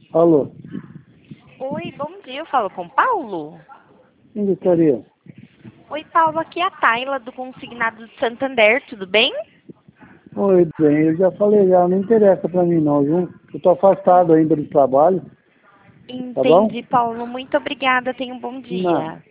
Alô, Oi, bom dia. Eu falo com o Paulo? quem gostaria? Oi, Paulo. Aqui é a Tayla do Consignado de Santander. Tudo bem? Oi, bem, eu já falei já, não interessa pra mim não, viu? Eu tô afastado ainda do trabalho, tá bom? Entendi, Paulo. Muito obrigada. Tenha um bom Nada. dia.